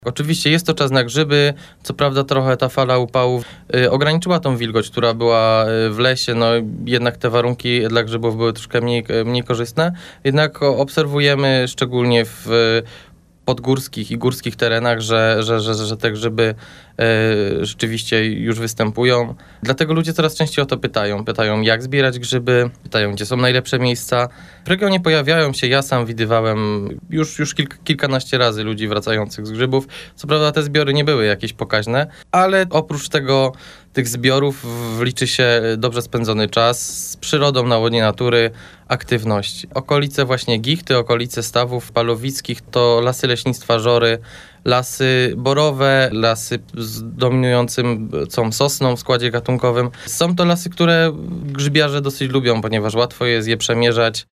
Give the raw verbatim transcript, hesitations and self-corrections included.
Oczywiście jest to czas na grzyby, co prawda trochę ta fala upałów y, ograniczyła tą wilgoć, która była y, w lesie, no jednak te warunki dla grzybów były troszkę mniej, mniej korzystne, jednak obserwujemy szczególnie w y, podgórskich i górskich terenach, że, że, że, że te grzyby y, rzeczywiście już występują. Dlatego ludzie coraz częściej o to pytają. Pytają, jak zbierać grzyby, pytają, gdzie są najlepsze miejsca. W regionie pojawiają się, ja sam widywałem już, już kilk, kilkanaście razy ludzi wracających z grzybów. Co prawda te zbiory nie były jakieś pokaźne, ale oprócz tego tych zbiorów liczy się dobrze spędzony czas z przyrodą na łonie natury, aktywność. Okolice właśnie Gichty, okolice Stawów Palowickich to lasy leśnictwa Żory, lasy borowe, lasy z dominującym całą sosną w składzie gatunkowym. Są to lasy, które grzybiarze dosyć lubią, ponieważ łatwo jest je przemierzać.